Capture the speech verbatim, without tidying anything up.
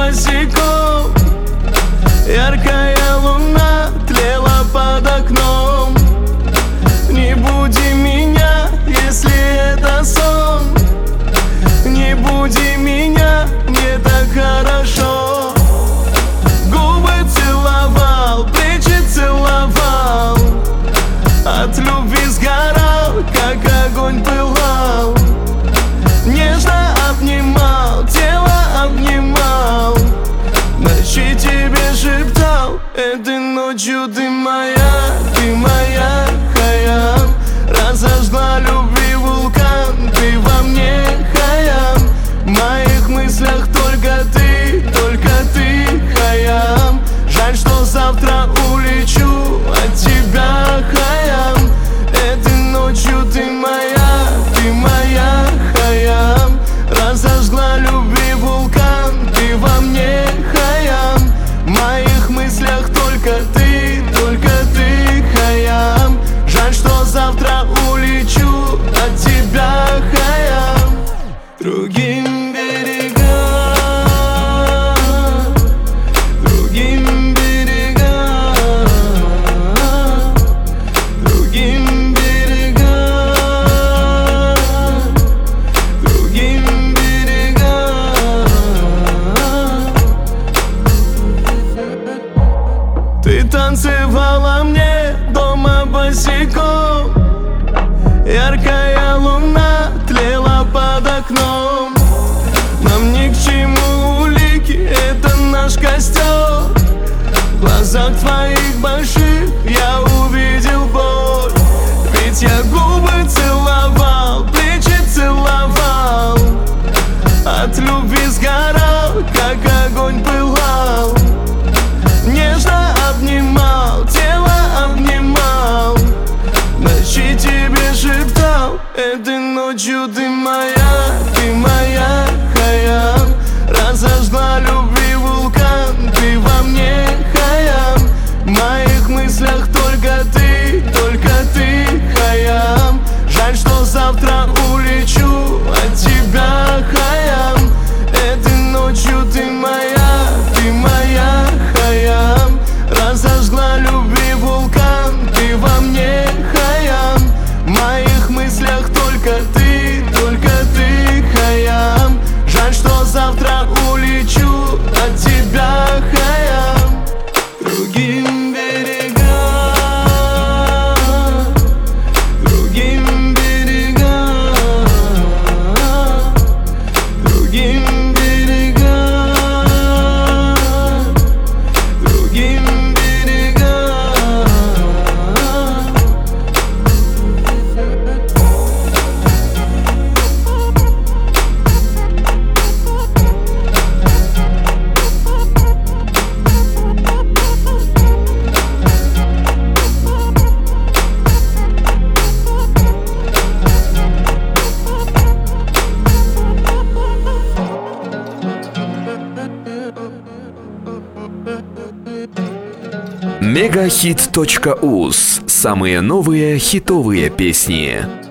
босиком. Яркая луна тлела под окном. Не буди меня, если это сон. Не буди меня, мне так хорошо. Губы целовал, плечи целовал. От любви сгорал, как огонь пылал. Нежно обнимал, тело обнимал. Ночи тебе шептал, этой ночью ты моя, ты моя, Хайям. Разожгла любви вулкан, ты во мне, Хайям. В моих мыслях только ты, только ты, Хайям. Жаль, что завтра улечу от тебя, Хайям. Этой ночью ты моя, ты моя, Хайям. Разожгла любви вулкан, ты во мне, Хайям. В моих мыслях только ты, только ты, Хайям. Жаль, что завтра улечу от тебя, Хайям. Другим берегам, другим берегам, другим берегам, другим берегам. Ты танцевала мне дома босиком. Яркая луна тлела под окном. Нам ни к чему улики, это наш костер. В глазах твоих больших я увидел боль. Ведь я губы целовал, плечи целовал. От любви сгорал, как огонь пылал. Нежно обнимал, тело обнимал. Ночи тебе шептал, этой ночью ты моя, ты моя, Хайям. Разожгла любви вулкан, ты во мне, Хайям. В моих мыслях только ты, только ты, Хайям. Жаль, что завтра улечу от тебя, Хайям. Этой ночью ты моя, ты моя, Хайям. Разожгла любви вулкан, ты во мне, Хайям. В моих мыслях только ты, только ты, Хайям. Жаль, что завтра улечу от тебя, Хайям. Другим берегам, другим берегам, другим берегам, другим берегам. мегахит точка уз. Самые новые хитовые песни.